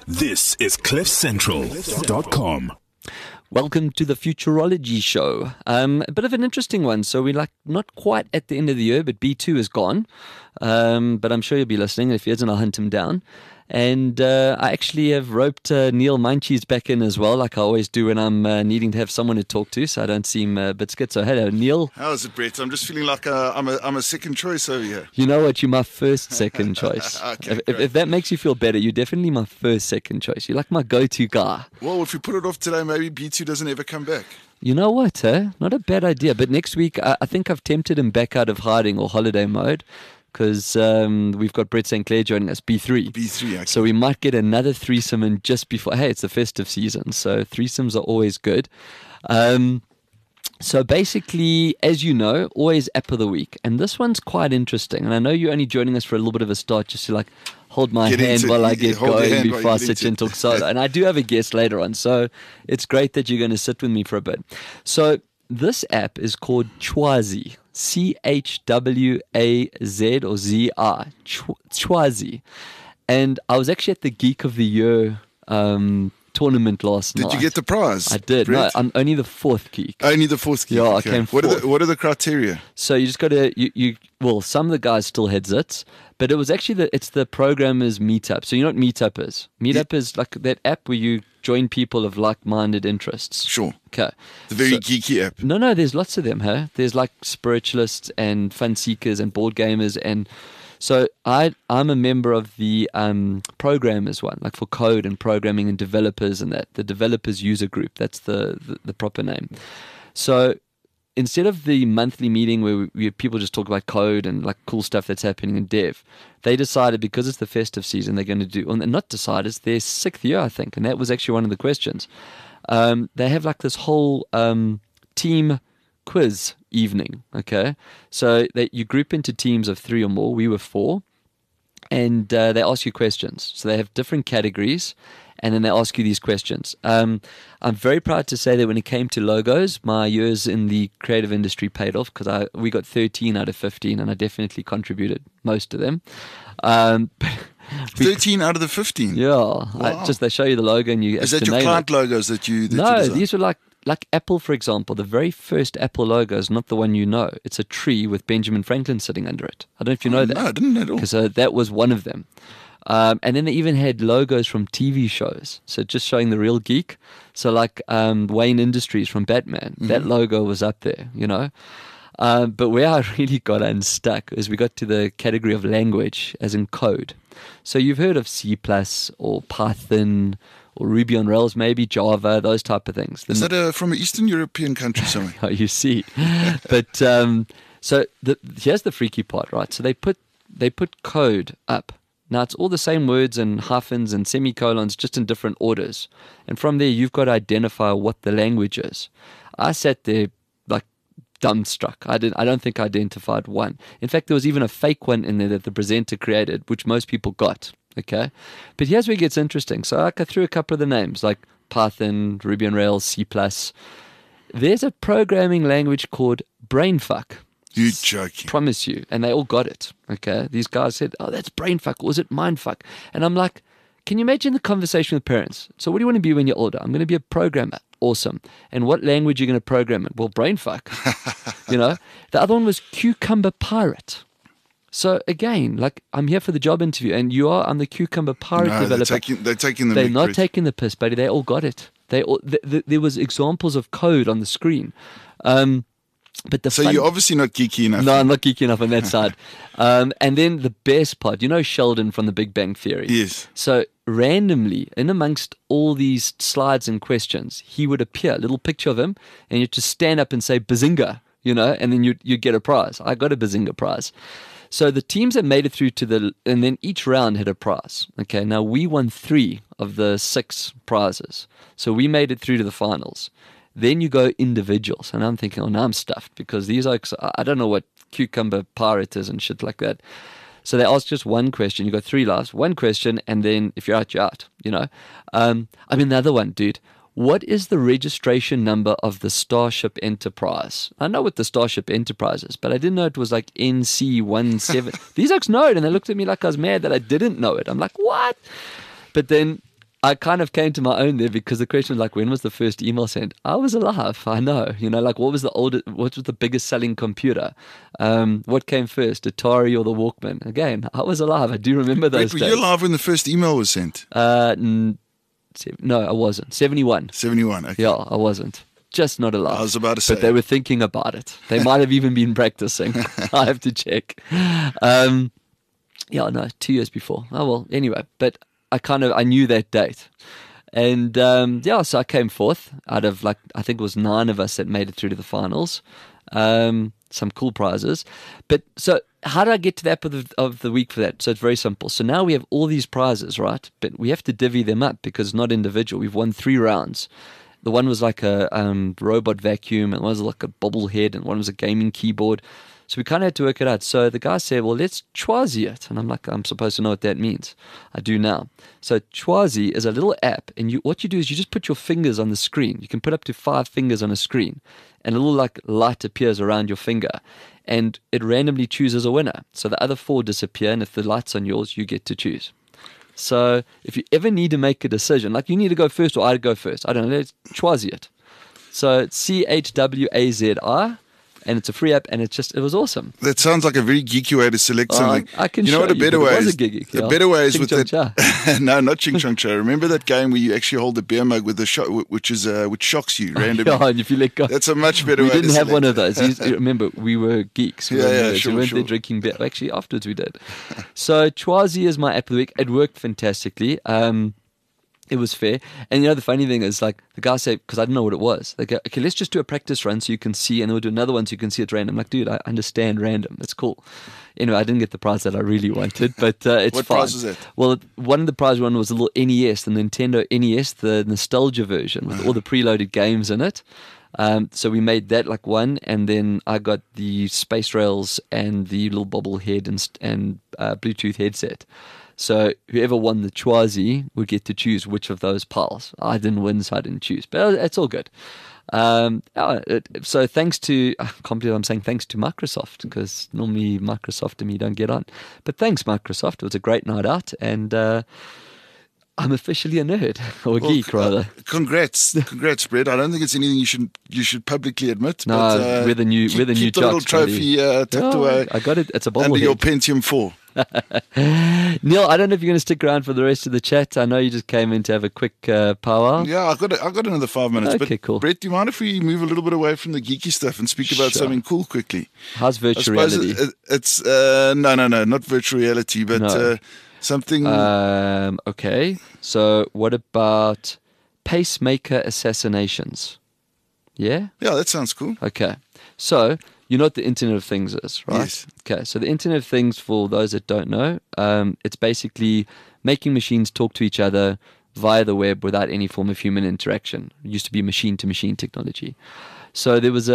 This is CliffCentral.com. Welcome to the Futurology Show. A bit of an interesting one. So we're not quite at the end of the year, but B2 is gone. But I'm sure you'll be listening. If he isn't, I'll hunt him down. And I actually have roped Neil Mindcheese back in as well, like I always do when I'm needing to have someone to talk to, so I don't seem a bit schizo. Hello, Neil. How's it, Brett? I'm just feeling like I'm a second choice over here. You know what? You're my second choice. Okay, if that makes you feel better, you're definitely my second choice. You're like my go-to guy. Well, if we put it off today, maybe B2 doesn't ever come back. You know what, Not a bad idea. But next week, I think I've tempted him back out of hiding or holiday mode, because we've got Brett St. Clair joining us, B3. B3, okay. So we might get another threesome in just before. Hey, it's the festive season, so threesomes are always good. So basically, as you know, always app of the week. And this one's quite interesting. And I know you're only joining us for a little bit of a start, just to hold my hand while I get going before I sit and talk solo. And I do have a guest later on, so it's great that you're going to sit with me for a bit. So this app is called Chwazi. Chwaz or ZI. Chwazi. And I was actually at the Geek of the Year tournament last night. Did you get the prize? I did. Brett? No, I'm only the fourth geek. Only the fourth geek? Yeah, okay. I came fourth. What are the criteria? So you just got to, well, some of the guys still had zits, but it was actually it's the programmers meetup. So you know what Meetup is? Meetup is like that app where you join people of like-minded interests. Sure. Okay. The very geeky app. No, there's lots of them, huh? There's like spiritualists and fun seekers and board gamers, and so I'm a member of the programmers one, like for code and programming and developers and that. The developers user group, that's the proper name. So instead of the monthly meeting where people just talk about code and like cool stuff that's happening in dev, they decided because it's the festive season they're going to do, and not decided, it's their 6th year, I think, and that was actually one of the questions. They have like this whole team quiz evening, okay? So you group into teams of 3 or more. We were 4, and they ask you questions. So they have different categories, and then they ask you these questions. I'm very proud to say that when it came to logos, my years in the creative industry paid off, because we got 13 out of 15, and I definitely contributed most of them. 13 out of the 15? Yeah. Wow. They show you the logo, and you Is that your client logos that you No, design? these were like Apple, for example. The very first Apple logo is not the one you know. It's a tree with Benjamin Franklin sitting under it. I don't know if you know that. No, I didn't at all. Because that was one of them. And then they even had logos from TV shows. So just showing the real geek. So like Wayne Industries from Batman. Mm-hmm. That logo was up there, you know. But where I really got unstuck is we got to the category of language, as in code. So you've heard of C++ or Python or Ruby on Rails, maybe Java, those type of things. Is that from an Eastern European country somewhere? Oh, you see. But so here's the freaky part, right? So they put code up. Now it's all the same words and hyphens and semicolons, just in different orders. And from there, you've got to identify what the language is. I sat there like dumbstruck. I don't think I identified one. In fact, there was even a fake one in there that the presenter created, which most people got. Okay, but here's where it gets interesting. So I threw a couple of the names like Python, Ruby on Rails, C++. There's a programming language called Brainfuck. You're joking. Promise you. And they all got it. Okay. These guys said, oh, that's Brainfuck. Or is it Mindfuck? And I'm like, can you imagine the conversation with parents? So what do you want to be when you're older? I'm going to be a programmer. Awesome. And what language are you going to program in? Well, Brainfuck. You know? The other one was Cucumber Pirate. So again, like I'm here for the job interview, and I'm the Cucumber Pirate developer. They're taking the They're not taking the piss, buddy. They all got it. There was examples of code on the screen. But you're obviously not geeky enough. No, I'm not geeky enough on that side. And then the best part, you know Sheldon from The Big Bang Theory? Yes. So randomly, in amongst all these slides and questions, he would appear, a little picture of him, and you just stand up and say, Bazinga, you know, and then you get a prize. I got a Bazinga prize. So the teams that made it through and then each round had a prize. Okay, now we won 3 of the 6 prizes. So we made it through to the finals. Then you go individuals. And I'm thinking, now I'm stuffed, because these are, I don't know what Cucumber Pirate is and shit like that. So they ask just one question. You got 3 lives, one question, and then if you're out, you know. The other one, dude. What is the registration number of the Starship Enterprise? I know what the Starship Enterprise is, but I didn't know it was like NC-17. These folks know it, and they looked at me like I was mad that I didn't know it. I'm like, what? But then I kind of came to my own there because the question was like, when was the first email sent? I was alive. I know. Like what was the biggest selling computer? What came first, Atari or the Walkman? Again, I was alive. I do remember those Were days. you alive when the first email was sent? No, I wasn't. 71. 71. Okay. Yeah, I wasn't. Just not alive. I was about to say. But they were thinking about it. They might have even been practicing. I have to check. 2 years before. Oh, well, anyway. But I knew that date. And, so I came fourth out of, I think it was 9 of us that made it through to the finals. Some cool prizes. But so how did I get to the app of the week for that? So it's very simple. So now we have all these prizes, right? But we have to divvy them up because it's not individual. We've won 3 rounds. The one was like a robot vacuum, and one was like a bobblehead, and one was a gaming keyboard. So we kind of had to work it out. So the guy said, well, let's Chwazi it. And I'm like, I'm supposed to know what that means. I do now. So Chwazi is a little app, and what you do is you just put your fingers on the screen. You can put up to 5 fingers on a screen, and a little light appears around your finger, and it randomly chooses a winner. So the other 4 disappear, and if the light's on yours, you get to choose. So if you ever need to make a decision, like you need to go first or I go first, I don't know, let's Chwazi it. So it's CHWAZI, and it's a free app, and it was awesome. That sounds like a very geeky way to select something. I can you know show what a better way it was is? a giggy. The better way is Ching with Chong that. No, not Ching Chong Cha. Remember that game where you actually hold the beer mug with the which shocks you randomly? Yeah, and if you let go. That's a much better we way. We didn't to have select. one of those. Remember, we were geeks. We were nerds. Sure, we weren't sure. there drinking beer. Actually, afterwards we did. So Chwazi is my app of the week. It worked fantastically. It was fair. And the funny thing is, the guy said, because I didn't know what it was, they go, okay, let's just do a practice run so you can see, and then we'll do another one so you can see it's random. I'm like, dude, I understand random. That's cool. Anyway, I didn't get the prize that I really wanted, but it's what fine. What prize was it? Well, one of the prize one was a little NES, the Nintendo NES, the nostalgia version with all the preloaded games in it. So we made that one, and then I got the Space Rails and the little bobblehead and Bluetooth headset. So whoever won the Chwazi would get to choose which of those piles. I didn't win, so I didn't choose. But it's all good. So thanks to, I can't believe I'm saying thanks to Microsoft, because normally Microsoft and me don't get on. But thanks, Microsoft. It was a great night out, and I'm officially a nerd, or a geek, rather. Congrats, Brett. I don't think it's anything you should publicly admit. No, but, we're the new keep the jocks, little trophy tucked away. I got it. It's a bobblehead. Under your Pentium 4. Neil, I don't know if you're going to stick around for the rest of the chat. I know you just came in to have a quick powwow. Yeah, I've got another 5 minutes. Okay, but cool. Brett, do you mind if we move a little bit away from the geeky stuff and speak about Sure. something cool quickly? How's virtual I suppose reality? It's no, not virtual reality, but No. something. Okay, so what about pacemaker assassinations? Yeah? Yeah, that sounds cool. Okay, so you know what the Internet of Things is, right? Yes. Okay, so the Internet of Things, for those that don't know, it's basically making machines talk to each other via the web without any form of human interaction. It used to be machine-to-machine technology. So there's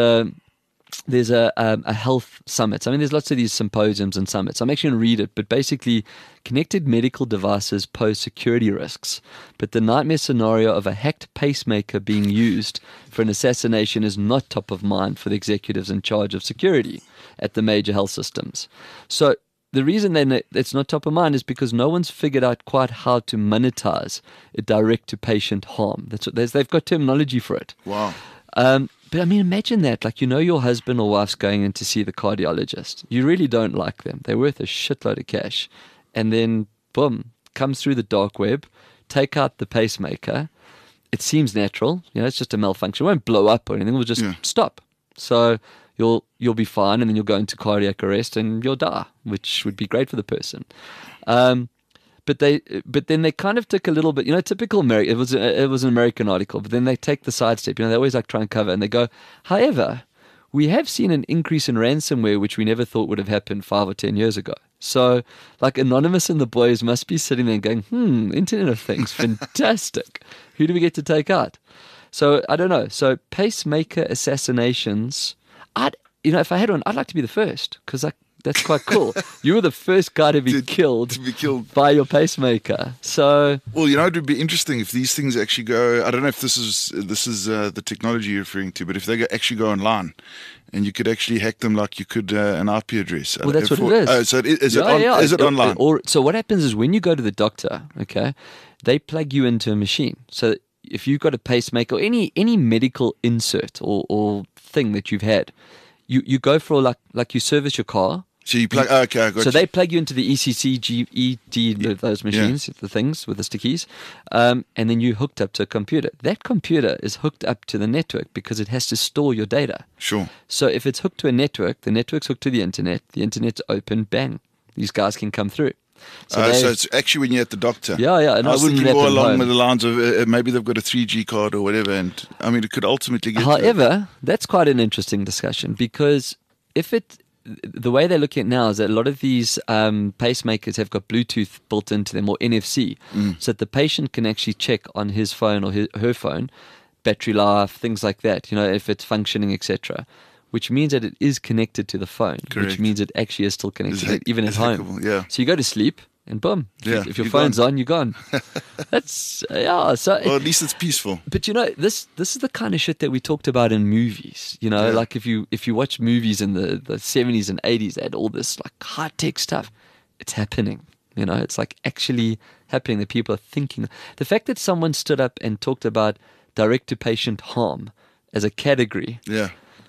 a health summit. I mean, there's lots of these symposiums and summits. I'm actually going to read it, but basically, connected medical devices pose security risks. But the nightmare scenario of a hacked pacemaker being used for an assassination is not top of mind for the executives in charge of security at the major health systems. So the reason then it's not top of mind is because no one's figured out quite how to monetize a direct-to-patient harm. They've got terminology for it. Wow. But I mean, imagine that. Your husband or wife's going in to see the cardiologist. You really don't like them. They're worth a shitload of cash. And then, boom, comes through the dark web, take out the pacemaker. It seems natural. It's just a malfunction. It won't blow up or anything. It will just stop. So you'll be fine, and then you'll go into cardiac arrest and you'll die, which would be great for the person. But then they kind of took a little bit, typical American. It was an American article, but then they take the sidestep. They always try and cover, and they go, however, we have seen an increase in ransomware, which we never thought would have happened 5 or 10 years ago. So, Anonymous and the boys must be sitting there going, Internet of Things, fantastic. Who do we get to take out? So I don't know. So pacemaker assassinations, if I had one, I'd like to be the first, because That's quite cool. You were the first guy to be killed by your pacemaker. So, well, it would be interesting if these things actually go. I don't know if this is the technology you're referring to, but if they actually go online, and you could actually hack them like you could an IP address. Well, that's what it is. Oh, so is it online? So what happens is when you go to the doctor, okay, they plug you into a machine. So if you've got a pacemaker or any medical insert or thing that you've had, you go for like you service your car. So you plug. Okay, I got So you. they plug you into the ECC, GED, those machines, the things with the stickies, and then you're hooked up to a computer. That computer is hooked up to the network because it has to store your data. Sure. So if it's hooked to a network, the network's hooked to the internet's open, bang, these guys can come through. So it's actually when you're at the doctor. Yeah. And I was thinking wouldn't more happen along home. with the lines of maybe they've got a 3G card or whatever, and I mean it could ultimately get. However, that's quite an interesting discussion because the way they're looking at it now is that a lot of these pacemakers have got Bluetooth built into them or NFC, so that the patient can actually check on his phone or her phone, battery life, things like that, if it's functioning, etc., which means that it is connected to the phone, Correct. which means it actually is still connected, even at home. hackable, yeah. So you go to sleep, and boom, if your you're phone's gone. on, you're gone. That's, yeah. So Well, at least it's peaceful. but this is the kind of shit that we talked about in movies. Like if you watch movies in the 70s and 80s, they had all this like high tech stuff. It's happening. It's like actually happening that people are thinking. The fact that someone stood up and talked about direct to patient harm as a category. Yeah.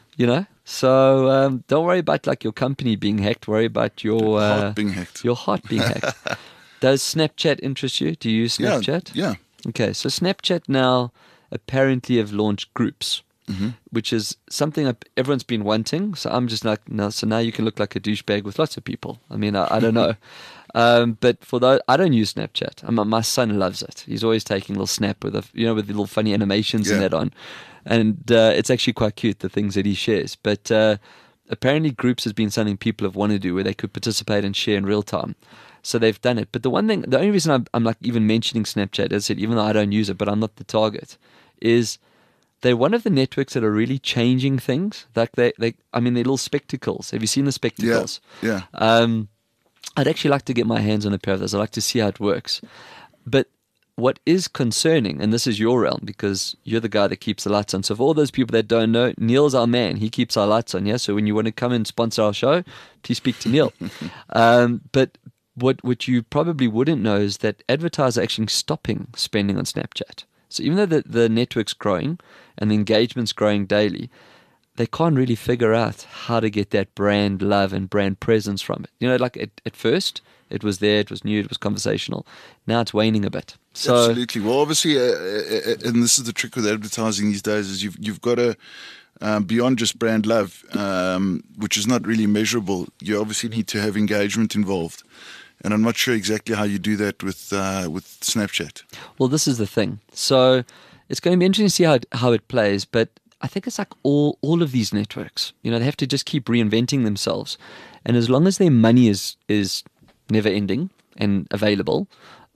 So don't worry about like your company being hacked. Worry about your Heart being hacked. Your heart being hacked. Does Snapchat interest you? Do you use Snapchat? Yeah. Okay, so Snapchat now apparently have launched groups, which is something that everyone's been wanting. So I'm just like, no. So now you can look like a douchebag with lots of people. I mean, I don't know. But for those, I don't use Snapchat. My son loves it. He's always taking a little snap with with the little funny animations and that on. And it's actually quite cute, the things that he shares. But apparently groups has been something people have wanted to do where they could participate and share in real time. So they've done it. But the only reason I'm like even mentioning Snapchat, as I said, even though I don't use it, but I'm not the target, is they're one of the networks that are really changing things. Like they're little spectacles. Have you seen the spectacles? Yeah. I'd actually like to get my hands on a pair of those. I'd like to see how it works. But what is concerning, and this is your realm because you're the guy that keeps the lights on. So for all those people that don't know, Neil's our man. He keeps our lights on, yeah? So when you want to come and sponsor our show, please speak to Neil. But what you probably wouldn't know is that advertisers are actually stopping spending on Snapchat. So even though the network's growing and the engagement's growing daily, they can't really figure out how to get that brand love and brand presence from it. Like at first, it was there, it was new, it was conversational. Now it's waning a bit. So, absolutely. Well, obviously, and this is the trick with advertising these days, is you've got to, beyond just brand love, which is not really measurable, you obviously need to have engagement involved. And I'm not sure exactly how you do that with Snapchat. Well, this is the thing. So it's going to be interesting to see how it plays, but I think it's like all of these networks. They have to just keep reinventing themselves. And as long as their money is never ending and available,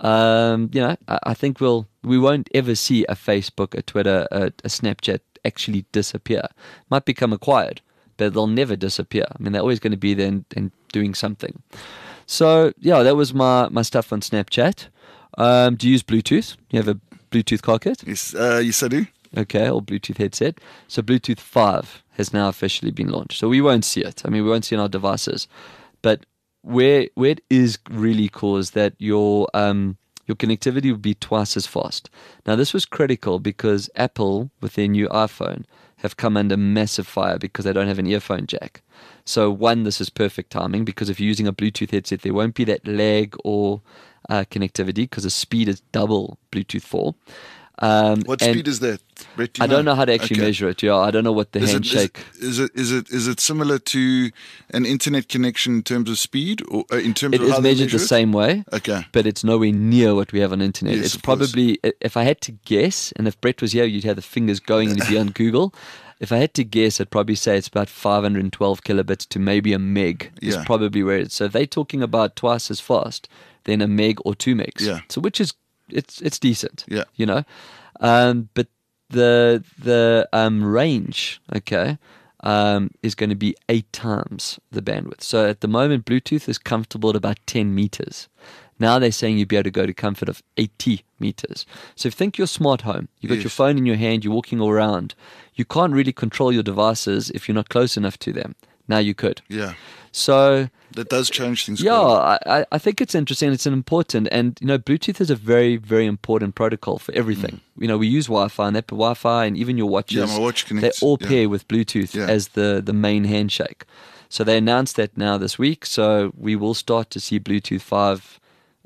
I think we won't ever see a Facebook, a Twitter, a Snapchat actually disappear. Might become acquired, but they'll never disappear. I mean, they're always going to be there and doing something. So, yeah, that was my stuff on Snapchat. Do you use Bluetooth? You have a Bluetooth car kit? Yes, I do. Okay, or Bluetooth headset. So Bluetooth 5 has now officially been launched. So we won't see it. I mean, we won't see it on our devices. But where it is really cool is that your connectivity will be twice as fast. Now, this was critical because Apple, with their new iPhone, have come under massive fire because they don't have an earphone jack. So one, this is perfect timing because if you're using a Bluetooth headset, there won't be that lag or connectivity because the speed is double Bluetooth 4. What speed is that, Brett? I don't know how to actually measure it. Yeah, I don't know what the handshake. Is it similar to an internet connection in terms of speed, or in terms it of how is they measured measure the it? same way? Okay, but it's nowhere near what we have on internet. Yes, It's of course. probably, if I had to guess, and if Brett was here, you'd have the fingers going and it'd be on Google. If I had to guess, I'd probably say it's about 512 kilobits to maybe a meg is Yeah. probably where it is. So if they're talking about twice as fast, then a meg or 2 megs. Yeah. So which is it's decent. Yeah. But the range, okay, is going to be 8 times the bandwidth. So at the moment, Bluetooth is comfortable at about 10 meters. Now they're saying you'll be able to go to comfort of 80 meters. So if you think your smart home, you've got your phone in your hand, you're walking all around, you can't really control your devices if you're not close enough to them. Now you could. Yeah. So that does change things. Yeah, I think it's interesting. It's an important, and Bluetooth is a very, very important protocol for everything. We use Wi-Fi and that, but Wi-Fi and even your watches, my watch connects. They all pair with Bluetooth as the main handshake. So they announced that now this week. So we will start to see Bluetooth 5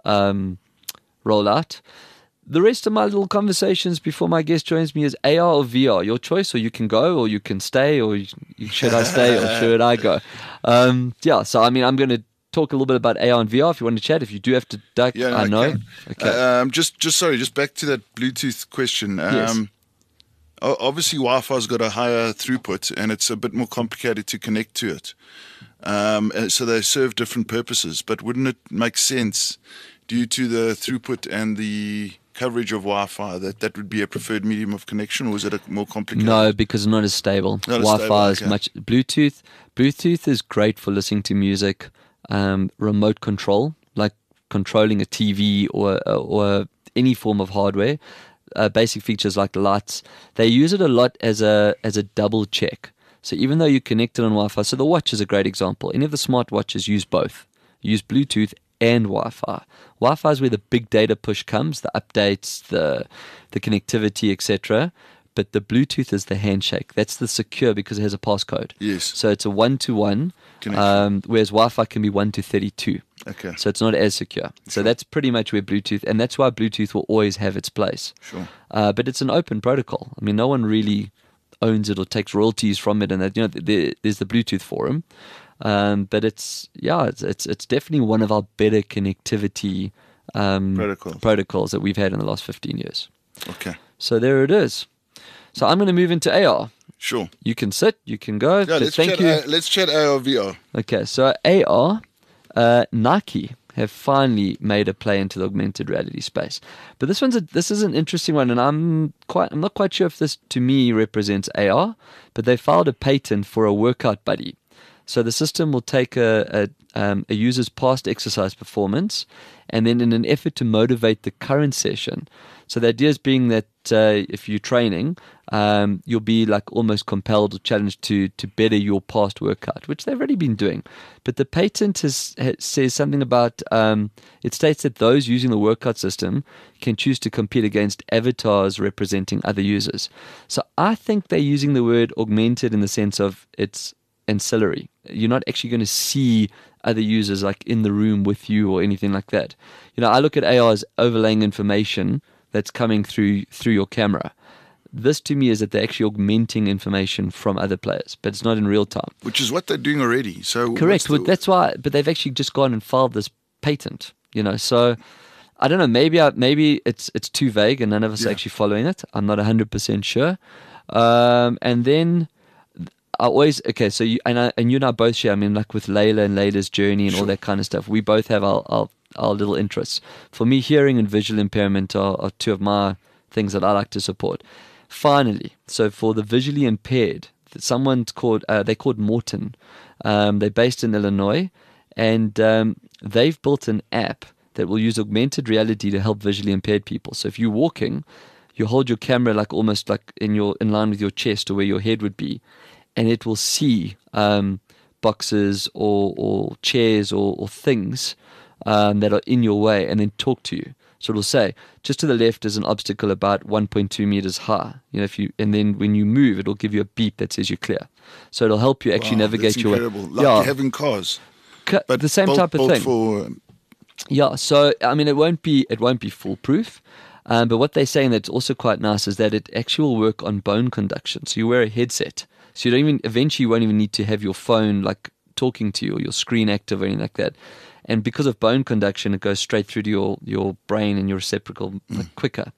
roll out. The rest of my little conversations before my guest joins me is AR or VR, your choice, or you can go, or you can stay, or should I stay, or should I go? So I'm going to talk a little bit about AR and VR if you want to chat. If you do have to duck, I know. Okay. Just back to that Bluetooth question. Yes. Obviously, Wi-Fi's got a higher throughput, and it's a bit more complicated to connect to it. So they serve different purposes. But wouldn't it make sense, due to the throughput and the coverage of Wi-Fi, that would be a preferred medium of connection, or is it more complicated? No, because it's not as stable. Wi-Fi is much. Bluetooth is great for listening to music, remote control, like controlling a TV or any form of hardware. Basic features like lights. They use it a lot as a double check. So even though you're connected on Wi-Fi, so the watch is a great example. Any of the smartwatches use both. Use Bluetooth and Wi-Fi. Wi-Fi is where the big data push comes, the updates, the connectivity, etc. But the Bluetooth is the handshake. That's the secure because it has a passcode. Yes. So it's a 1-to-1, whereas Wi-Fi can be 1-to-32. Okay. So it's not as secure. So that's pretty much where Bluetooth, and that's why Bluetooth will always have its place. Sure. But it's an open protocol. I mean, no one really owns it or takes royalties from it, and that there's the Bluetooth forum. But it's definitely one of our better connectivity protocols that we've had in the last 15 years. Okay. So there it is. So I'm going to move into AR. Sure. You can sit, you can go. Yeah, let's chat AR VR. Okay, so AR, Nike have finally made a play into the augmented reality space. But this is an interesting one, and I'm not quite sure if this to me represents AR, but they filed a patent for a workout buddy. So the system will take a user's past exercise performance, and then in an effort to motivate the current session. So the idea is being that if you're training, you'll be like almost compelled or challenged to better your past workout, which they've already been doing. But the patent says something about, it states that those using the workout system can choose to compete against avatars representing other users. So I think they're using the word augmented in the sense of it's ancillary. You're not actually going to see other users like in the room with you or anything like that. I look at AR as overlaying information that's coming through your camera. This to me is that they're actually augmenting information from other players, but it's not in real time. Which is what they're doing already. So correct. That's why. But they've actually just gone and filed this patent. So I don't know. Maybe it's too vague and none of us are actually following it. I'm not 100% sure. And then I always So you and you and I both share. I mean, like with Layla and Layla's journey and all that kind of stuff. We both have our little interests. For me, hearing and visual impairment are two of my things that I like to support. Finally, so for the visually impaired, someone's called Morton. They're based in Illinois, and they've built an app that will use augmented reality to help visually impaired people. So if you're walking, you hold your camera like almost like in line with your chest or where your head would be, and it will see boxes or chairs or things that are in your way, and then talk to you. So it'll say, just to the left is an obstacle about 1.2 meters high. And then when you move, it'll give you a beep that says you're clear. So it'll help you actually navigate your way. Incredible. Like having cars, but the same type of thing. So I mean, it won't be foolproof. But what they're saying that's also quite nice is that it actually will work on bone conduction. So you wear a headset, so eventually you won't even need to have your phone like talking to you or your screen active or anything like that. And because of bone conduction, it goes straight through to your brain and your reciprocal quicker,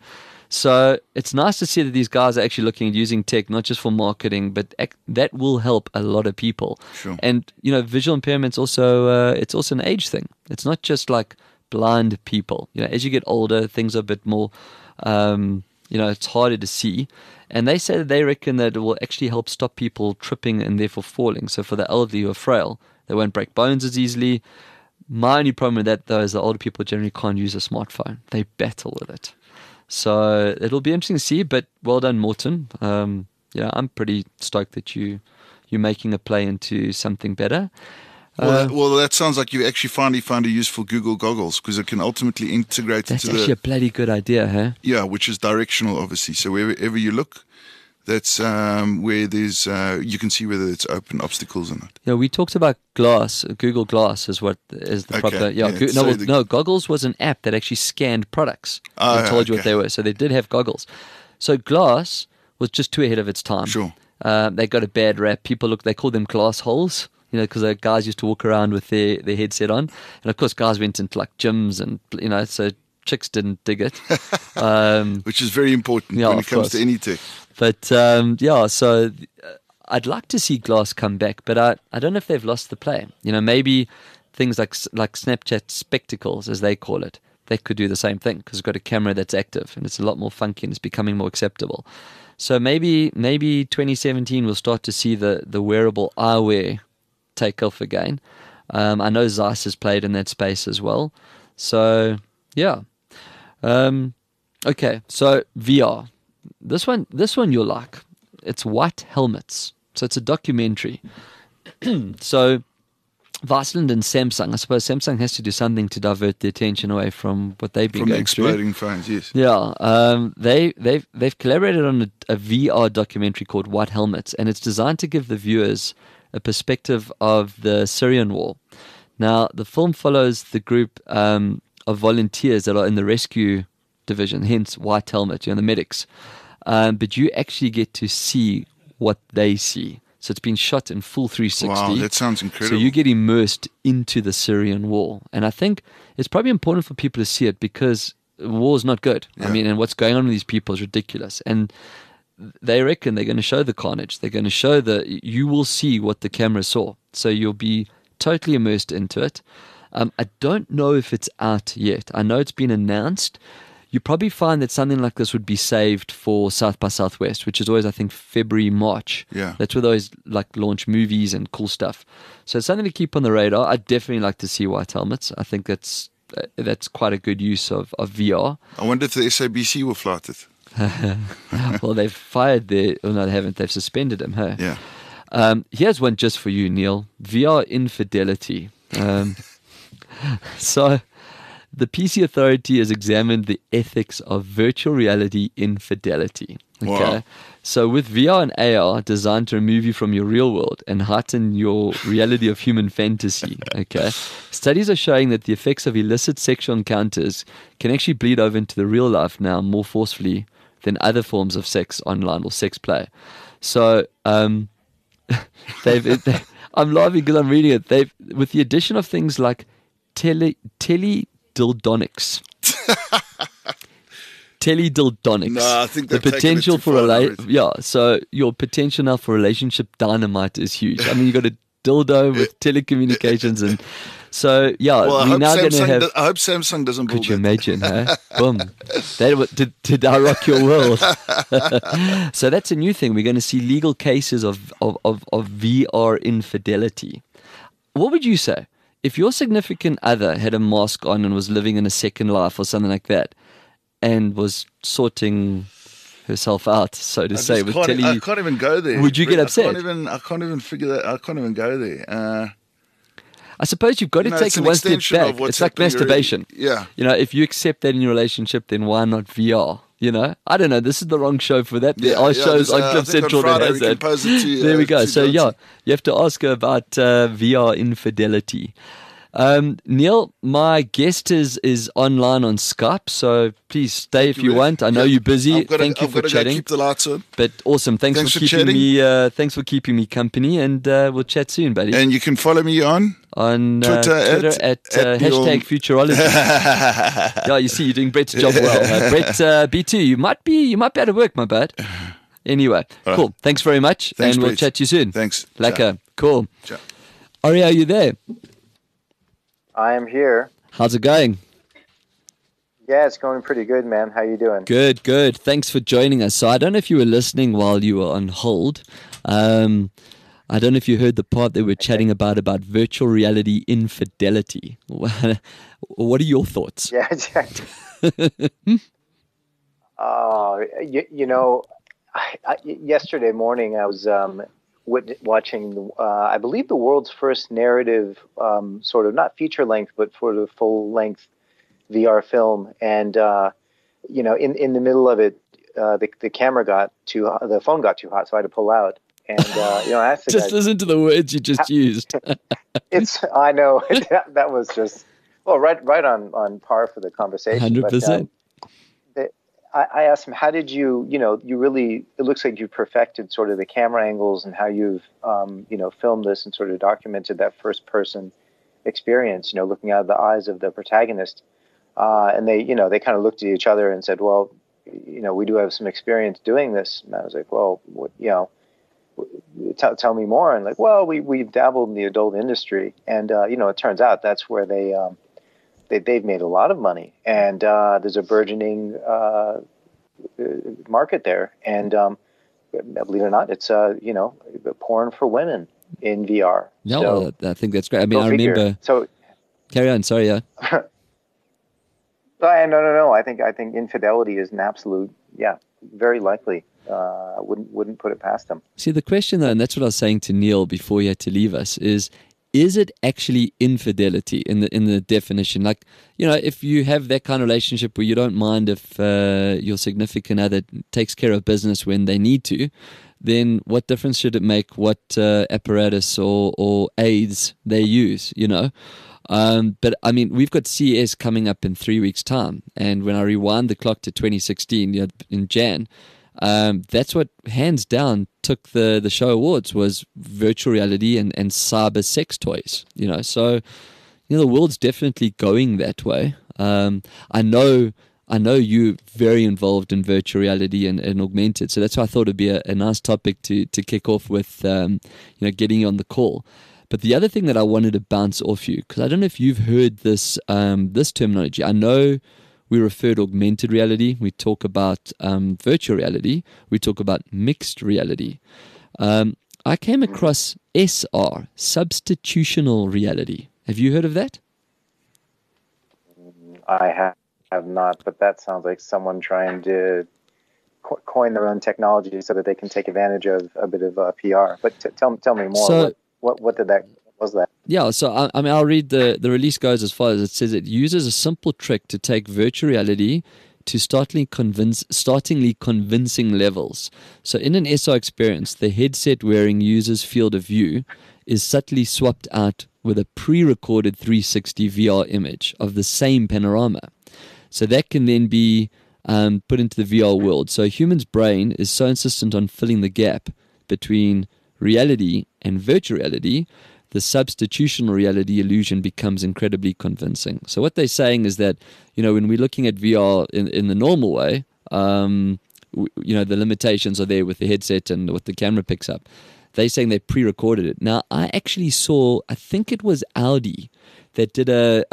So it's nice to see that these guys are actually looking at using tech, not just for marketing, but that will help a lot of people. Sure. And, visual impairment's also, it's also an age thing. It's not just like blind people. As you get older, things are a bit more it's harder to see. And they say that they reckon that it will actually help stop people tripping and therefore falling. So for the elderly who are frail, they won't break bones as easily. My only problem with that, though, is the older people generally can't use a smartphone. They battle with it. So it'll be interesting to see, but well done, Morton. I'm pretty stoked that you're making a play into something better. Well, that sounds like you actually finally found a use for Google Goggles, because it can ultimately integrate That's into actually a bloody good idea, huh? Yeah, which is directional, obviously. So wherever you look, that's where there's you can see whether it's open obstacles or not. Yeah, we talked about Glass. Google Glass is what is the proper. Yeah, Goggles was an app that actually scanned products and told you what they were. So they did have goggles. So Glass was just too ahead of its time. Sure. They got a bad rap. They call them glass holes. Because the guys used to walk around with their headset on, and of course, guys went into like gyms, and so chicks didn't dig it. Which is very important when it comes to any tech. But so I'd like to see Glass come back, but I don't know if they've lost the play. Maybe things like Snapchat spectacles, as they call it, they could do the same thing because it's got a camera that's active and it's a lot more funky and it's becoming more acceptable. So maybe 2017 we'll start to see the wearable eyewear take off again. I know Zeiss has played in that space as well. So yeah. Okay, so VR. This one you'll like. It's White Helmets. So it's a documentary. So Vaseline and Samsung, I suppose Samsung has to do something to divert the attention away from what they've been going through. From the exploding phones, yes. Yeah, they've collaborated on a VR documentary called White Helmets, and it's designed to give the viewers a perspective of the Syrian war. Now, the film follows the group of volunteers that are in the rescue division, hence White Helmet, the medics. But you actually get to see what they see. So it's been shot in full 360. Wow, that sounds incredible. So you get immersed into the Syrian war. And I think it's probably important for people to see it because war is not good. Yeah. And what's going on with these people is ridiculous. And they reckon they're going to show the carnage. They're going to show you will see what the camera saw. So you'll be totally immersed into it. I don't know if it's out yet. I know it's been announced. You probably find that something like this would be saved for South by Southwest, which is always, I think, February, March. Yeah. That's where they always launch movies and cool stuff. So it's something to keep on the radar. I'd definitely like to see White Helmets. I think that's quite a good use of VR. I wonder if the SABC will flight it. Well, they've fired no, they haven't. They've suspended him. Hey? Yeah. Here's one just for you, Neil. VR infidelity. So the PC Authority has examined the ethics of virtual reality infidelity. Okay. Wow. So with VR and AR designed to remove you from your real world and heighten your reality of human fantasy, okay, studies are showing that the effects of illicit sexual encounters can actually bleed over into the real life now more forcefully than other forms of sex online or sex play. So I'm laughing because I'm reading it. With the addition of things like teledildonics. Teledildonics. No, I think the potential for so your potential now for relationship dynamite is huge. You got a dildo with telecommunications, and so well, we're now going to have. I hope Samsung doesn't. Could you imagine? Huh? Boom! Did I rock your world? So that's a new thing. We're going to see legal cases of VR infidelity. What would you say if your significant other had a mask on and was living in a second life or something like that? And was sorting herself out, so to say. I can't even go there. Would you get upset? I can't even figure that. I can't even go there. I suppose you've got to take it one step back. It's like masturbation. Yeah. If you accept that in your relationship, then why not VR? I don't know. This is the wrong show for that. There are shows on Cliff Central that has that. There we go. So you have to ask her about VR infidelity. Neil, my guest is online on Skype, so please stay if you want. I know you're busy. Thank you for chatting. Keep the lights on. But awesome. Thanks for keeping me. Thanks for keeping me company, and we'll chat soon, buddy. And you can follow me on Twitter at hashtag Futurology. Yeah, you see, you're doing Brett's job well. Brett, B2, you might be out of work, my bud. Anyway, cool. Thanks very much, and we'll chat to you soon. Thanks. Lekker. Cool. Ciao. Ari, are you there? I am here. How's it going? Yeah, it's going pretty good, man. How you doing? Good, good. Thanks for joining us. So I don't know if you were listening while you were on hold. I don't know if you heard the part that we're chatting about virtual reality infidelity. What are your thoughts? Yeah. Yesterday morning I was watching, I believe, the world's first narrative, sort of not feature length, but for the full length VR film, and in the middle of it, the camera the phone got too hot, so I had to pull out. And I asked the just guy, listen to the words you just used. I know that was just right on par for the conversation. 100%. But I asked him, how did you really, it looks like you perfected sort of the camera angles and how you've filmed this and sort of documented that first person experience, looking out of the eyes of the protagonist. And they kind of looked at each other and said, well, we do have some experience doing this. And I was like, well, tell me more. And like, well, we've dabbled in the adult industry, and it turns out that's where they've made a lot of money, and there's a burgeoning market there. And believe it or not, it's porn for women in VR. No, so, I think that's great. I mean, I remember. So carry on. Sorry, yeah. No. I think infidelity is an absolute, very likely. I wouldn't put it past them. See, the question though, and that's what I was saying to Neil before he had to leave us, is it actually infidelity in the definition? Like, if you have that kind of relationship where you don't mind if your significant other takes care of business when they need to, then what difference should it make what apparatus or aids they use, But I mean, we've got CES coming up in 3 weeks' time, and when I rewind the clock to 2016, in Jan, that's what hands down took the show awards, was virtual reality and cyber sex toys. So the world's definitely going that way. I know you're very involved in virtual reality and augmented, so that's why I thought it'd be a nice topic to kick off with, getting you on the call. But the other thing that I wanted to bounce off you, because I don't know if you've heard this terminology. I know we refer to augmented reality. We talk about virtual reality. We talk about mixed reality. I came across SR, substitutional reality. Have you heard of that? I have not, but that sounds like someone trying to coin their own technology so that they can take advantage of a bit of PR. But tell me more. So, what was that? Yeah, so I'll read the release goes as follows. It says it uses a simple trick to take virtual reality to startlingly convincing levels. So in an SR experience, the headset wearing user's field of view is subtly swapped out with a pre-recorded 360 VR image of the same panorama. So that can then be put into the VR world. So a human's brain is so insistent on filling the gap between reality and virtual reality, the substitutional reality illusion becomes incredibly convincing. So what they're saying is that, when we're looking at VR in the normal way, the limitations are there with the headset and what the camera picks up. They're saying they pre-recorded it. Now, I actually saw, I think it was Audi that did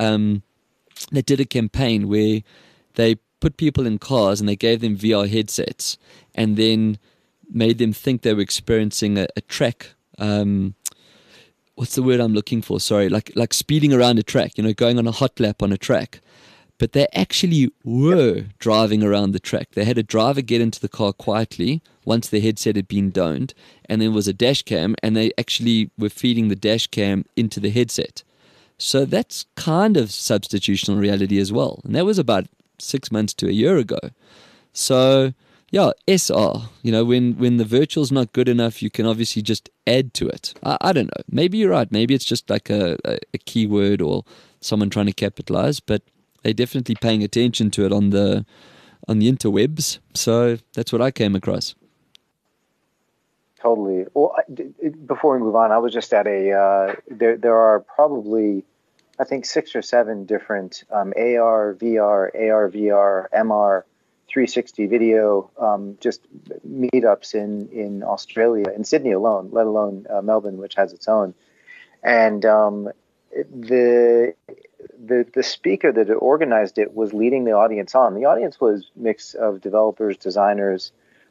a campaign where they put people in cars and they gave them VR headsets and then made them think they were experiencing a track. What's the word I'm looking for? Sorry, like speeding around a track, going on a hot lap on a track. But they actually were driving around the track. They had a driver get into the car quietly once the headset had been donned, and there was a dash cam, and they actually were feeding the dash cam into the headset. So that's kind of substitutional reality as well. And that was about 6 months to a year ago. So yeah, SR, when the virtual's not good enough, you can obviously just add to it. I don't know. Maybe you're right. Maybe it's just like a keyword or someone trying to capitalize, but they're definitely paying attention to it on the interwebs. So that's what I came across. Totally. Well, before we move on, I was just at there are probably, I think, 6 or 7 different AR, VR, MR, 360 video, just meetups in Australia, in Sydney alone, let alone Melbourne, which has its own. And the speaker that had organized it was leading the audience on. The audience was a mix of developers, designers,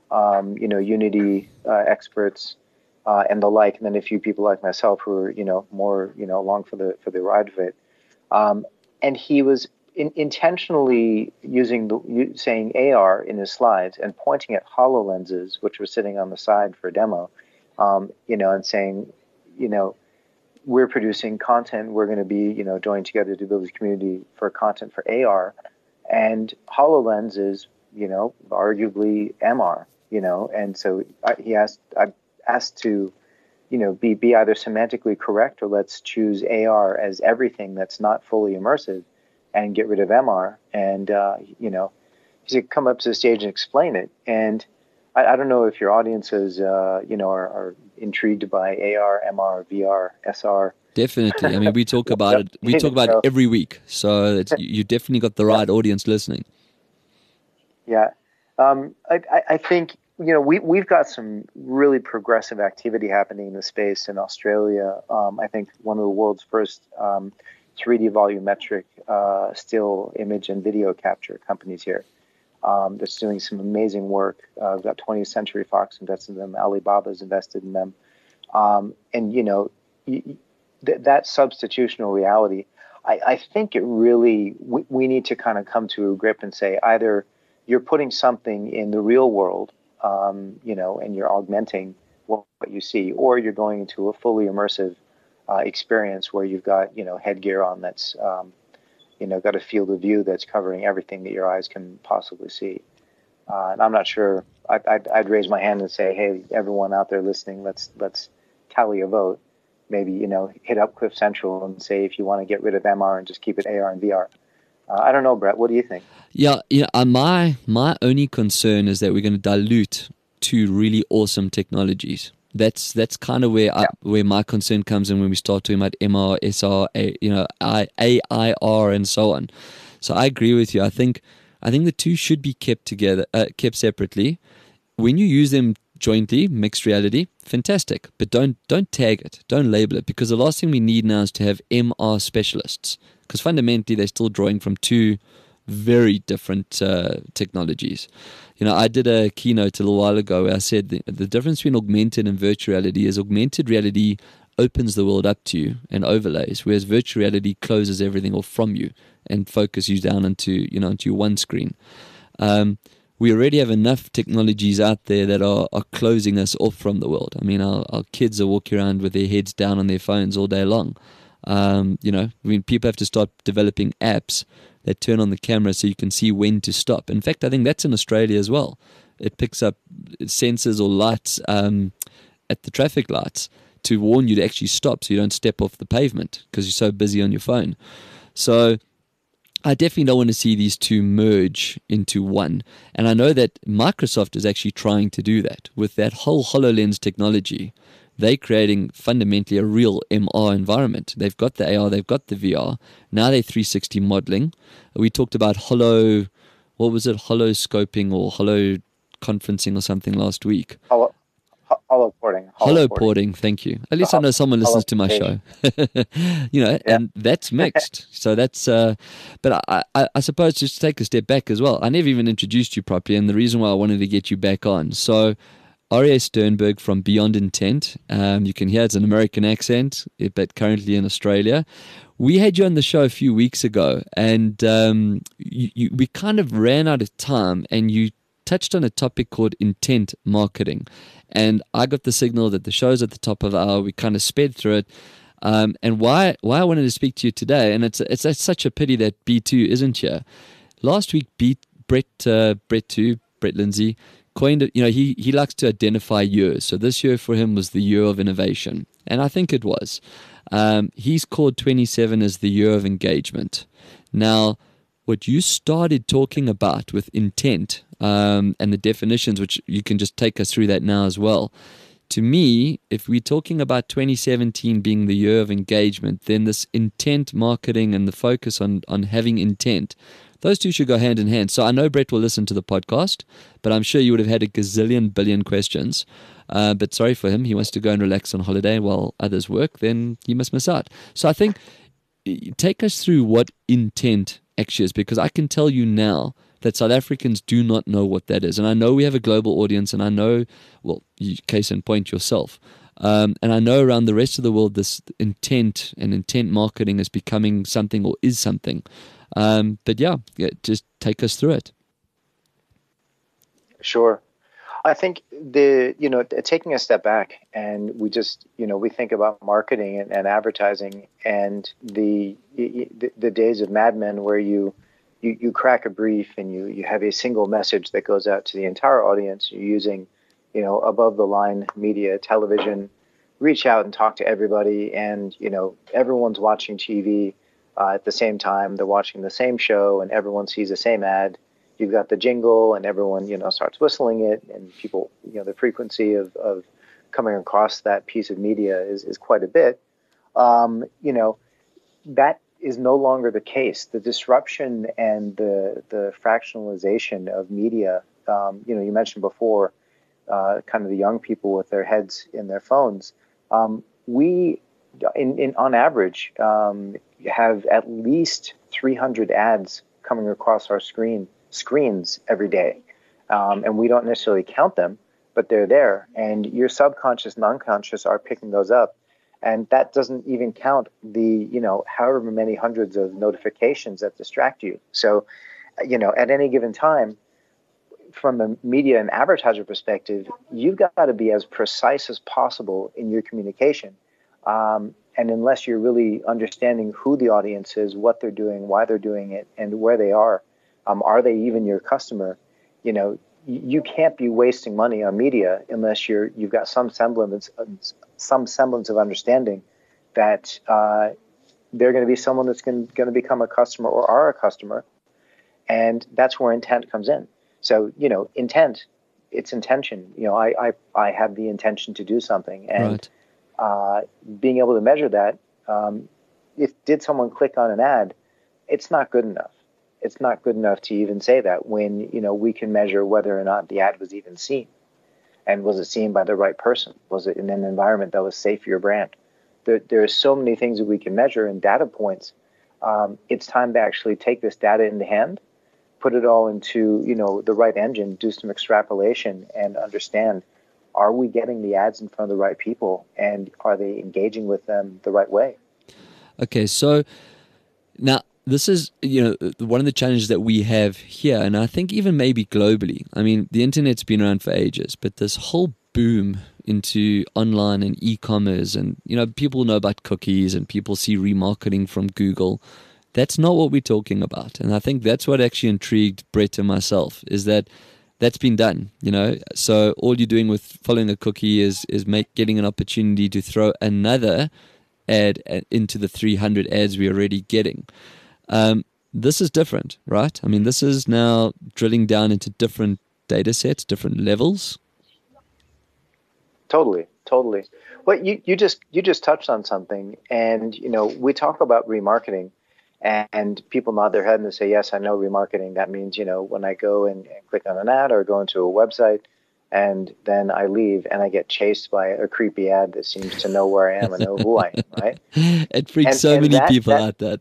Unity experts, and the like, and then a few people like myself who were, more, along for the ride of it. And he was intentionally saying AR in his slides and pointing at HoloLenses, which were sitting on the side for a demo, and saying, we're producing content. We're going to be, joining together to build this community for content for AR, and HoloLens is, arguably MR, and so I asked to, be either semantically correct or let's choose AR as everything that's not fully immersive and get rid of MR. And, he said, come up to the stage and explain it. And I don't know if your audiences, are intrigued by AR, MR, VR, SR. Definitely. I mean, we talk about it. We talk about it every week. So you definitely got the right audience listening. Yeah. I think, we've got some really progressive activity happening in the space in Australia. I think one of the world's first 3D volumetric still image and video capture companies here that's doing some amazing work. We've got 20th Century Fox invested in them. Alibaba's invested in them. And, that substitutional reality, I think it really, we need to kind of come to a grip and say either you're putting something in the real world, and you're augmenting what you see, or you're going into a fully immersive experience where you've got, headgear on that's, got a field of view that's covering everything that your eyes can possibly see. And I'm not sure. I'd raise my hand and say, hey, everyone out there listening, let's tally a vote. Maybe, hit up Cliff Central and say if you want to get rid of MR and just keep it AR and VR. I don't know, Brett. What do you think? Yeah. My only concern is that we're going to dilute two really awesome technologies. That's kind of where my concern comes in when we start talking about MR, SR, AIR, and so on. So I agree with you. I think the two should be kept separately. When you use them jointly, mixed reality, fantastic. But don't tag it, don't label it, because the last thing we need now is to have MR specialists. Because fundamentally, they're still drawing from two very different technologies. I did a keynote a little while ago where I said the difference between augmented and virtual reality is augmented reality opens the world up to you and overlays, whereas virtual reality closes everything off from you and focuses you down into one screen. We already have enough technologies out there that are closing us off from the world. I mean, our kids are walking around with their heads down on their phones all day long. People have to start developing apps that turn on the camera so you can see when to stop. In fact, I think that's in Australia as well. It picks up sensors or lights at the traffic lights to warn you to actually stop so you don't step off the pavement because you're so busy on your phone. So I definitely don't want to see these two merge into one. And I know that Microsoft is actually trying to do that with that whole HoloLens technology. They're creating fundamentally a real MR environment. They've got the AR, they've got the VR. Now they're 360 modeling. We talked about holoscoping or holo conferencing or something last week. Holoporting, thank you. At least I know someone listens to my show. And that's mixed. So that's, but I suppose just take a step back as well. I never even introduced you properly, and the reason why I wanted to get you back on. So Arie Sternberg from Beyond Intent. You can hear it's an American accent, but currently in Australia. We had you on the show a few weeks ago, and we kind of ran out of time, and you touched on a topic called intent marketing. And I got the signal that the show's at the top of the hour. We kind of sped through it. And why I wanted to speak to you today, and it's such a pity that B2 isn't here. Last week, Brett Lindsay coined it. He likes to identify years. So this year for him was the year of innovation, and I think it was. He's called 27 as the year of engagement. Now, what you started talking about with intent and the definitions, which you can just take us through that now as well. To me, if we're talking about 2017 being the year of engagement, then this intent marketing and the focus on having intent, those two should go hand in hand. So I know Brett will listen to the podcast, but I'm sure you would have had a gazillion billion questions. But sorry for him. He wants to go and relax on holiday while others work, then he must miss out. So I think take us through what intent actually is, because I can tell you now that South Africans do not know what that is. And I know we have a global audience, and I know, well, case in point yourself. And I know around the rest of the world, this intent and intent marketing is becoming something, or is something. But yeah, just take us through it. Sure. I think taking a step back, and we just, we think about marketing and advertising, and the days of Mad Men where you crack a brief and you have a single message that goes out to the entire audience. You're using, above the line media, television, reach out and talk to everybody, and everyone's watching TV at the same time. They're watching the same show, and everyone sees the same ad. You've got the jingle, and everyone, starts whistling it, and people, the frequency of coming across that piece of media is quite a bit. That is no longer the case. The disruption and the fractionalization of media, you mentioned before, kind of the young people with their heads in their phones. We, on average, have at least 300 ads coming across our screens every day. And we don't necessarily count them, but they're there. And your subconscious and unconscious are picking those up. And that doesn't even count the, however many hundreds of notifications that distract you. So, at any given time, from a media and advertiser perspective, you've got to be as precise as possible in your communication. And unless you're really understanding who the audience is, what they're doing, why they're doing it, and where they are they even your customer? You can't be wasting money on media unless you've got some semblance of understanding that they're going to be someone that's going to become a customer or are a customer, and that's where intent comes in. So intent, it's intention. I have the intention to do something, and being able to measure that. Did someone click on an ad? It's not good enough. It's not good enough to even say that when, we can measure whether or not the ad was even seen. And was it seen by the right person? Was it in an environment that was safe for your brand? There are so many things that we can measure and data points. It's time to actually take this data in the hand, put it all into, the right engine, do some extrapolation, and understand, are we getting the ads in front of the right people, and are they engaging with them the right way? Okay, so now, this is, one of the challenges that we have here, and I think even maybe globally. I mean, the internet's been around for ages, but this whole boom into online and e-commerce, and, people know about cookies, and people see remarketing from Google. That's not what we're talking about. And I think that's what actually intrigued Brett and myself, is that that's been done, So all you're doing with following a cookie is getting an opportunity to throw another ad into the 300 ads we're already getting. This is different, right? I mean, this is now drilling down into different data sets, different levels. Totally. Well, you just touched on something, and we talk about remarketing, and people nod their head and they say, "Yes, I know remarketing. That means when I go and click on an ad or go into a website, and then I leave and I get chased by a creepy ad that seems to know where I am and know who I am." Right? It freaks so many people out. That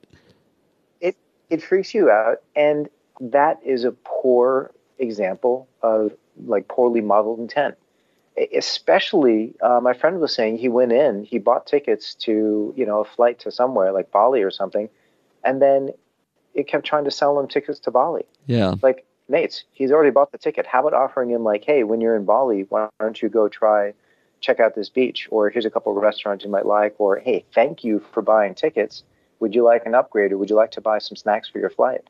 it freaks you out, and that is a poor example of poorly modeled intent. Especially, my friend was saying he went in, he bought tickets to a flight to somewhere like Bali or something, and then it kept trying to sell him tickets to Bali. Yeah, mates, he's already bought the ticket. How about offering him hey, when you're in Bali, why don't you go check out this beach, or here's a couple of restaurants you might like, or hey, thank you for buying tickets. Would you like an upgrade, or would you like to buy some snacks for your flight?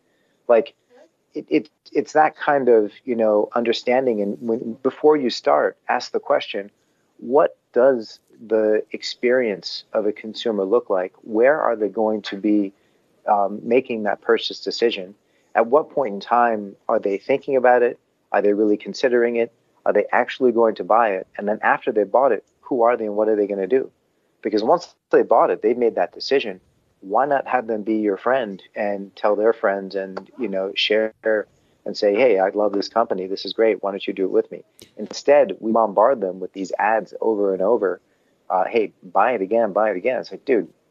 It's that kind of understanding. And before you start, ask the question: what does the experience of a consumer look like? Where are they going to be making that purchase decision? At what point in time are they thinking about it? Are they really considering it? Are they actually going to buy it? And then after they bought it, who are they and what are they going to do? Because once they bought it, they've made that decision. Why not have them be your friend and tell their friends and, share and say, hey, I love this company. This is great. Why don't you do it with me? Instead, we bombard them with these ads over and over. Hey, buy it again, buy it again. It's dude,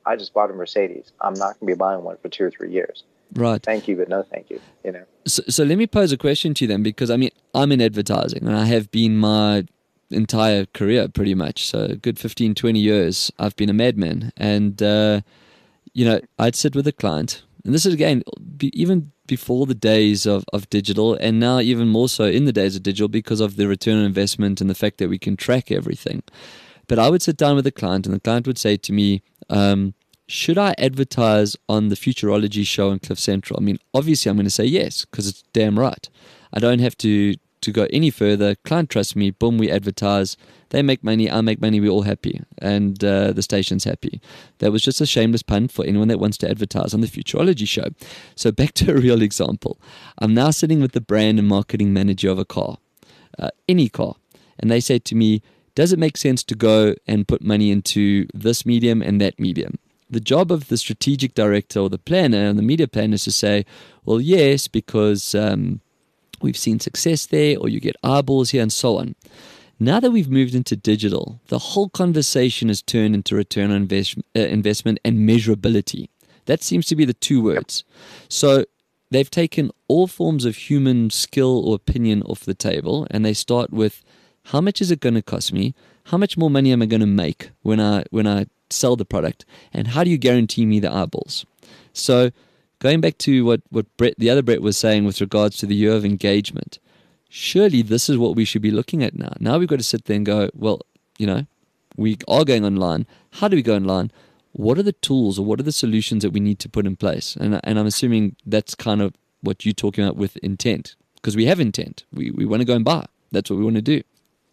I just bought a Mercedes. I'm not going to be buying one for 2 or 3 years. Right. Thank you, but no thank you. So let me pose a question to you then, because I mean, I'm in advertising and I have been my entire career pretty much. So a good 15, 20 years, I've been a madman. And, I'd sit with a client, and this is again, even before the days of digital, and now even more so in the days of digital because of the return on investment and the fact that we can track everything. But I would sit down with a client and the client would say to me, should I advertise on the Futurology show on Cliff Central? I mean, obviously I'm going to say yes, because it's damn right. I don't have to go any further. Client trusts me. Boom, we advertise. They make money. I make money. We're all happy. And the station's happy. That was just a shameless pun for anyone that wants to advertise on the Futurology show. So back to a real example. I'm now sitting with the brand and marketing manager of a car, any car. And they say to me, does it make sense to go and put money into this medium and that medium? The job of the strategic director or the planner and the media planner is to say, well, yes, because we've seen success there, or you get eyeballs here, and so on. Now that we've moved into digital, the whole conversation has turned into return on investment and measurability. That seems to be the two words. So they've taken all forms of human skill or opinion off the table, and they start with, how much is it going to cost me? How much more money am I going to make when I sell the product? And how do you guarantee me the eyeballs? So going back to what the other Brett was saying with regards to the year of engagement, surely this is what we should be looking at now. Now we've got to sit there and go, well, we are going online. How do we go online? What are the tools or what are the solutions that we need to put in place? And I'm assuming that's kind of what you're talking about with intent, because we have intent. We want to go and buy. That's what we want to do.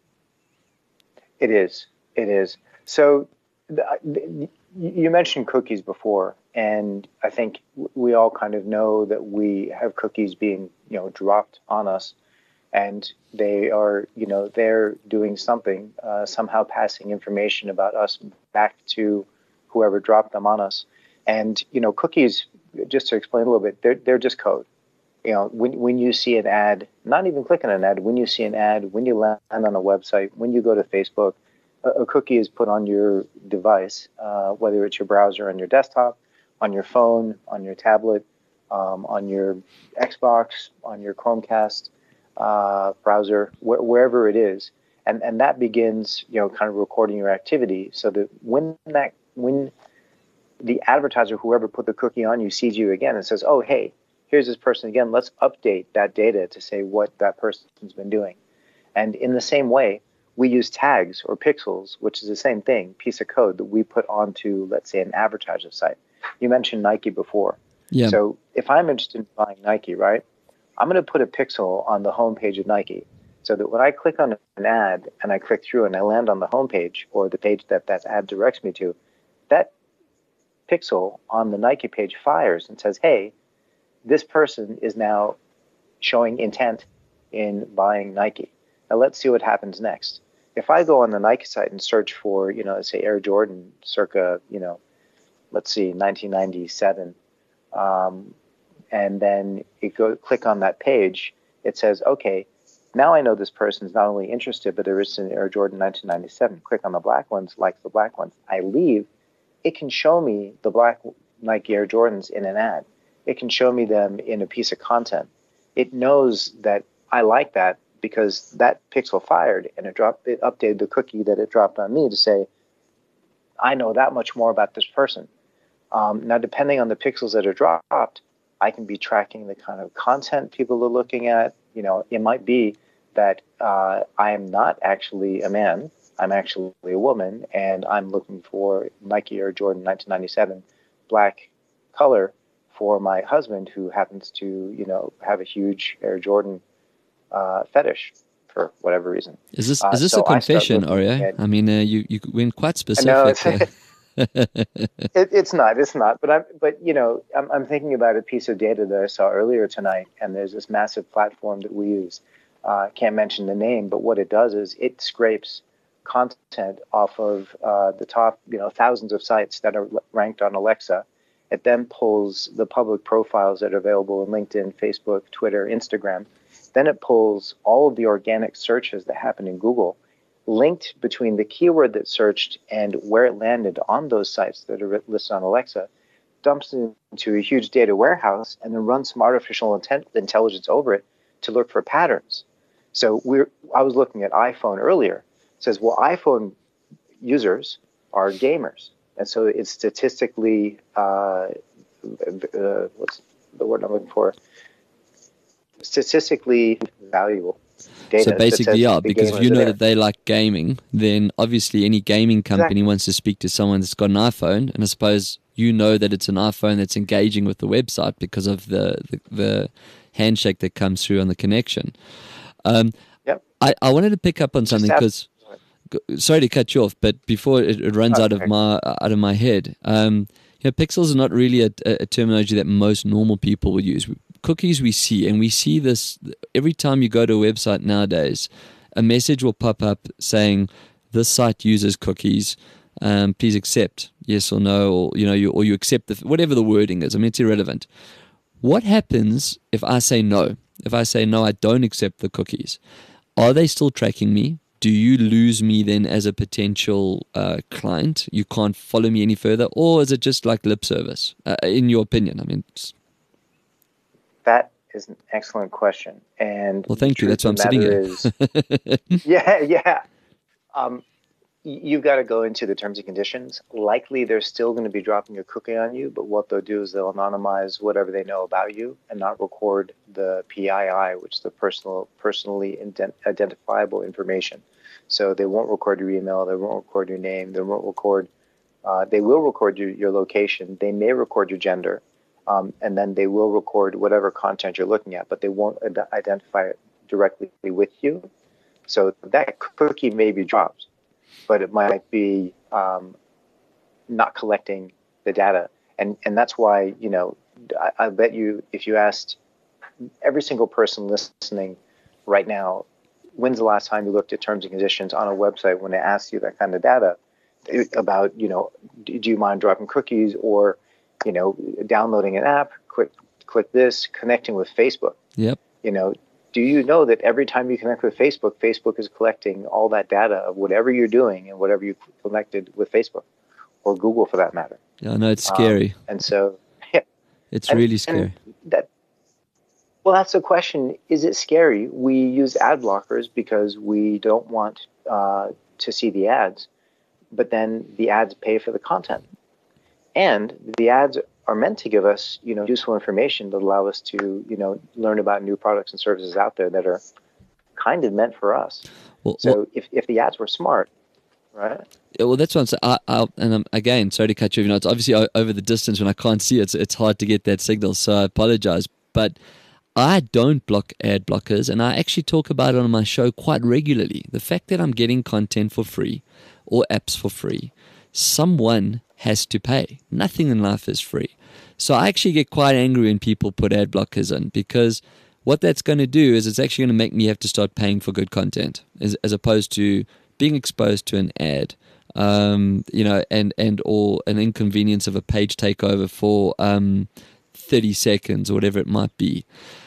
It is. So you mentioned cookies before, and I think we all kind of know that we have cookies being, dropped on us, and they are, they're doing something, somehow passing information about us back to whoever dropped them on us. And, cookies, just to explain a little bit, they're just code. When you see an ad, not even clicking an ad, when you see an ad, when you land on a website, when you go to Facebook, a cookie is put on your device, whether it's your browser on your desktop, on your phone, on your tablet, on your Xbox, on your Chromecast browser, wherever it is. And that begins, kind of recording your activity, so that when the advertiser, whoever put the cookie on you, sees you again and says, oh, hey, here's this person again, let's update that data to say what that person's been doing. And in the same way, we use tags or pixels, which is the same thing, piece of code that we put onto, let's say, an advertiser site. You mentioned Nike before. Yeah. So if I'm interested in buying Nike, right, I'm going to put a pixel on the homepage of Nike, so that when I click on an ad and I click through and I land on the homepage or the page that ad directs me to, that pixel on the Nike page fires and says, hey, this person is now showing intent in buying Nike. Now let's see what happens next. If I go on the Nike site and search for, let's say Air Jordan circa, let's see, 1997, and then you click on that page, it says, okay, now I know this person is not only interested, but they're interested in Air Jordan 1997. Click on the black ones, like the black ones. I leave. It can show me the black Nike Air Jordans in an ad. It can show me them in a piece of content. It knows that I like that because that pixel fired, and it updated the cookie that it dropped on me to say, I know that much more about this person. Now, depending on the pixels that are dropped, I can be tracking the kind of content people are looking at. It might be that I am not actually a man. I'm actually a woman, and I'm looking for Nike Air Jordan 1997 black color for my husband, who happens to, have a huge Air Jordan fetish for whatever reason. Is this a confession, Aria? I mean, you went quite specific. No, it's not. But I'm thinking about a piece of data that I saw earlier tonight, and there's this massive platform that we use. Can't mention the name, but what it does is it scrapes content off of the top, thousands of sites that are ranked on Alexa. It then pulls the public profiles that are available in LinkedIn, Facebook, Twitter, Instagram. Then it pulls all of the organic searches that happen in Google, linked between the keyword that's searched and where it landed on those sites that are listed on Alexa, dumps it into a huge data warehouse, and then runs some artificial intelligence over it to look for patterns. So I was looking at iPhone earlier. It says, well, iPhone users are gamers. And so it's statistically, what's the word I'm looking for? Statistically valuable data. So basically, yeah, because if you know that they like gaming, then obviously any gaming company wants to speak to someone that's got an iPhone, and I suppose you know that it's an iPhone that's engaging with the website because of the handshake that comes through on the connection. Yep. I wanted to pick up on something because, sorry to cut you off, but before it runs out of my head, pixels are not really a terminology that most normal people would use. Cookies we see, and we see this every time you go to a website nowadays. A message will pop up saying, "This site uses cookies. Please accept yes or no," or you accept whatever the wording is. I mean, it's irrelevant. What happens if I say no? If I say no, I don't accept the cookies. Are they still tracking me? Do you lose me then as a potential client? You can't follow me any further, or is it just like lip service? In your opinion, I mean. That is an excellent question. And well, thank you. That's why I'm sitting here. Yeah. You've got to go into the terms and conditions. Likely, they're still going to be dropping a cookie on you, but what they'll do is they'll anonymize whatever they know about you and not record the PII, which is the personally identifiable information. So they won't record your email, they won't record your name, they won't record. They will record your location. They may record your gender. And then they will record whatever content you're looking at, but they won't identify it directly with you. So that cookie may be dropped, but it might be not collecting the data. And that's why, I bet you if you asked every single person listening right now, when's the last time you looked at terms and conditions on a website when it asks you that kind of data about, do you mind dropping cookies or downloading an app, click this, connecting with Facebook. Yep. Do you know that every time you connect with Facebook, Facebook is collecting all that data of whatever you're doing and whatever you connected with Facebook or Google for that matter? Yeah, I know it's scary. And so, yeah. It's really scary. That's the question. Is it scary? We use ad blockers because we don't want to see the ads, but then the ads pay for the content. And the ads are meant to give us, useful information that allow us to, learn about new products and services out there that are kind of meant for us. If the ads were smart, right? Well, that's what I'm saying. Again, sorry to cut you off. It's obviously over the distance when I can't see it. It's hard to get that signal, so I apologize. But I don't block ad blockers, and I actually talk about it on my show quite regularly. The fact that I'm getting content for free or apps for free, someone has to pay. Nothing in life is free. So I actually get quite angry when people put ad blockers in, because what that's going to do is it's actually going to make me have to start paying for good content as opposed to being exposed to an ad, and or an inconvenience of a page takeover for 30 seconds or whatever it might be.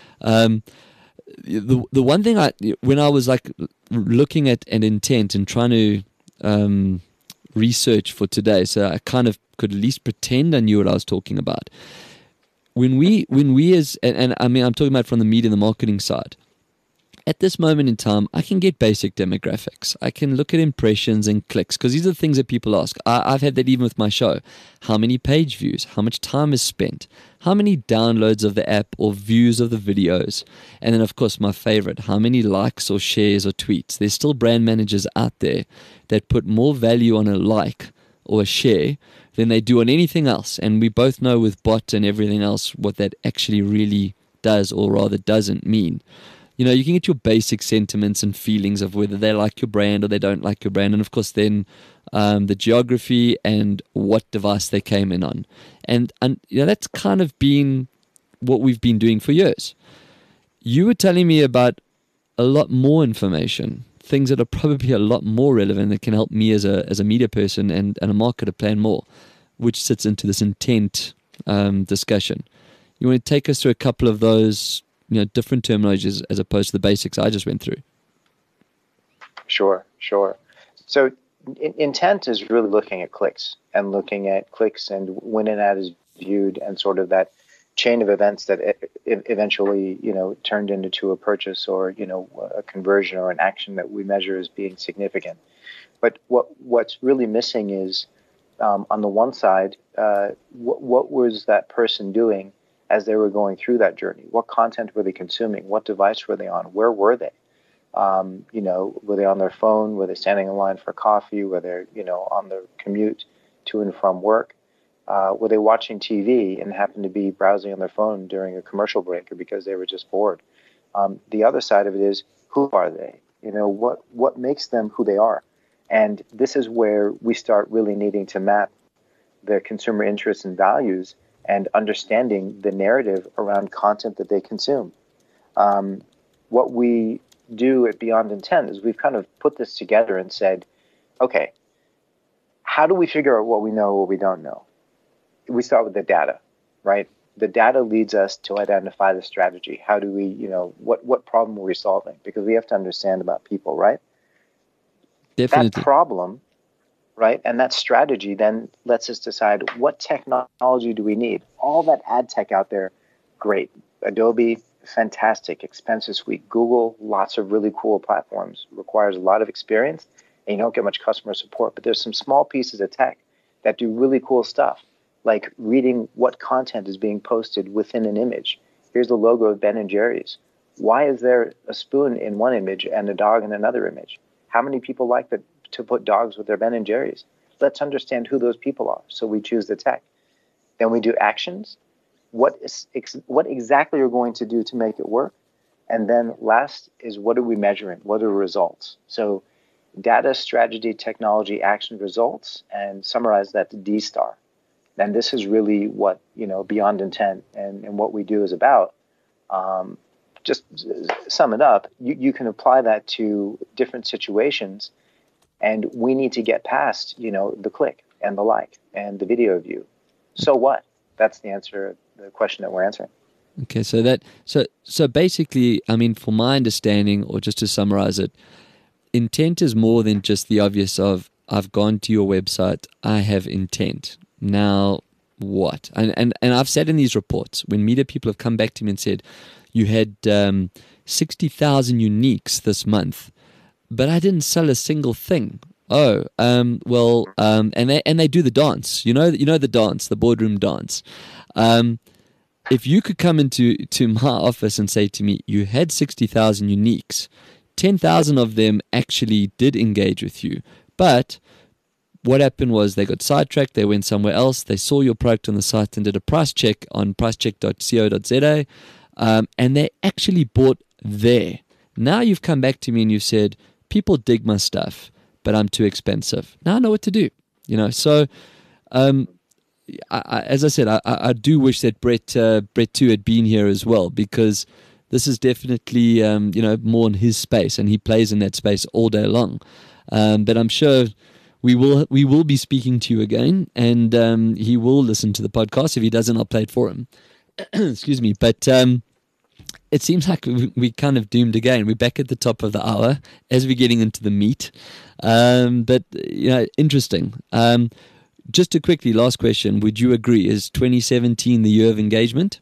The one thing when I was like looking at an intent and trying to research for today, so I kind of could at least pretend I knew what I was talking about. When we and I mean I'm talking about from the media and the marketing side. At this moment in time, I can get basic demographics. I can look at impressions and clicks, because these are the things that people ask. I've had that even with my show. How many page views? How much time is spent? How many downloads of the app or views of the videos? And then, of course, my favorite, how many likes or shares or tweets? There's still brand managers out there that put more value on a like or a share than they do on anything else. And we both know with bot and everything else what that actually really does, or rather doesn't mean. You can get your basic sentiments and feelings of whether they like your brand or they don't like your brand. And, of course, then the geography and what device they came in on. And that's kind of been what we've been doing for years. You were telling me about a lot more information, things that are probably a lot more relevant that can help me as a media person and a marketer plan more, which sits into this intent discussion. You want to take us through a couple of those different terminologies as opposed to the basics I just went through? Sure. So intent is really looking at clicks and when an ad is viewed and sort of that chain of events that eventually, turned into a purchase or, a conversion or an action that we measure as being significant. But what's really missing is, on the one side, what was that person doing as they were going through that journey? What content were they consuming? What device were they on? Where were they? Were they on their phone? Were they standing in line for coffee? Were they, on their commute to and from work? Were they watching TV and happened to be browsing on their phone during a commercial break or because they were just bored? The other side of it is, who are they? What makes them who they are? And this is where we start really needing to map their consumer interests and values and understanding the narrative around content that they consume. What we do at Beyond Intent is we've kind of put this together and said, okay, how do we figure out what we know or what we don't know? We start with the data, right? The data leads us to identify the strategy. How do we, what problem are we solving? Because we have to understand about people, right? Definitely. That problem, right, and that strategy then lets us decide what technology do we need. All that ad tech out there, great. Adobe, fantastic. Expensive suite. Google, lots of really cool platforms. Requires a lot of experience, and you don't get much customer support. But there's some small pieces of tech that do really cool stuff, like reading what content is being posted within an image. Here's the logo of Ben & Jerry's. Why is there a spoon in one image and a dog in another image? How many people like to put dogs with their Ben & Jerry's? Let's understand who those people are. So we choose the tech. Then we do actions. What exactly are we going to do to make it work? And then last is, what are we measuring? What are the results? So data, strategy, technology, action, results, and summarize that to D-STAR. And this is really what, Beyond Intent and what we do is about. Just sum it up, you can apply that to different situations, and we need to get past, the click and the like and the video view. So what? That's the answer, the question that we're answering. Okay, so basically, I mean, for my understanding, or just to summarize it, intent is more than just the obvious of, I've gone to your website, I have intent. Now what? And I've said in these reports, when media people have come back to me and said, you had 60,000 uniques this month, but I didn't sell a single thing. Oh, and they do the dance. You know the dance, the boardroom dance. If you could come into my office and say to me, you had 60,000 uniques, 10,000 of them actually did engage with you, but what happened was they got sidetracked, they went somewhere else, they saw your product on the site and did a price check on pricecheck.co.za. And they actually bought there. Now you've come back to me and you've said, people dig my stuff, but I'm too expensive. Now I know what to do. So as I said, I do wish that Brett too had been here as well, because this is definitely more in his space, and he plays in that space all day long. But I'm sure we will be speaking to you again, and he will listen to the podcast. If he doesn't, I'll play it for him. Excuse me, but it seems like we kind of doomed again. We're back at the top of the hour as we're getting into the meat. But interesting. Just to quickly, last question: would you agree? Is 2017 the year of engagement?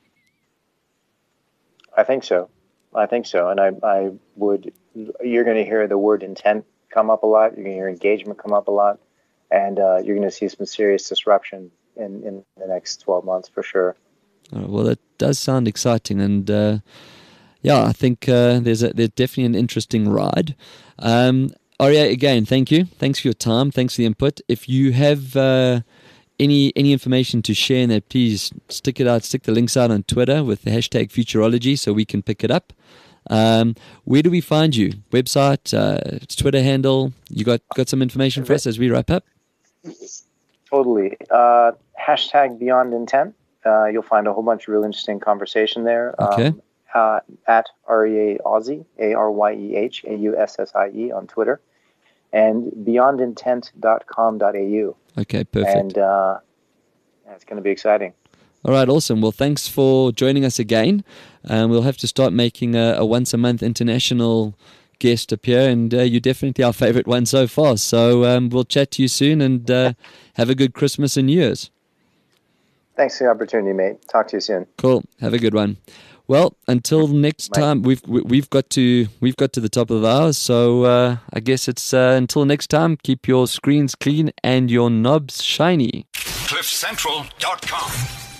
I think so, and I would. You're going to hear the word intent come up a lot. You're going to hear engagement come up a lot, and you're going to see some serious disruption in the next 12 months for sure. Well, that does sound exciting, and I think there's definitely an interesting ride. Aria, again, thank you. Thanks for your time. Thanks for the input. If you have any information to share in that, please stick the links out on Twitter with the hashtag Futurology so we can pick it up. Where do we find you? Website, Twitter handle? You got some information for us as we wrap up? Totally. Hashtag Beyond Intent. You'll find a whole bunch of really interesting conversation there. Okay. At REA Aussie, ARYEHAUSSIE on Twitter, and beyondintent.com.au. Okay, perfect. And it's going to be exciting. All right, awesome. Well, thanks for joining us again. We'll have to start making a once-a-month international guest appear, and you're definitely our favorite one so far. So we'll chat to you soon, and have a good Christmas and New Year's. Thanks for the opportunity, mate. Talk to you soon. Cool. Have a good one. Well, until next time, we've got to the top of the hour. So I guess it's until next time. Keep your screens clean and your knobs shiny. CliffCentral.com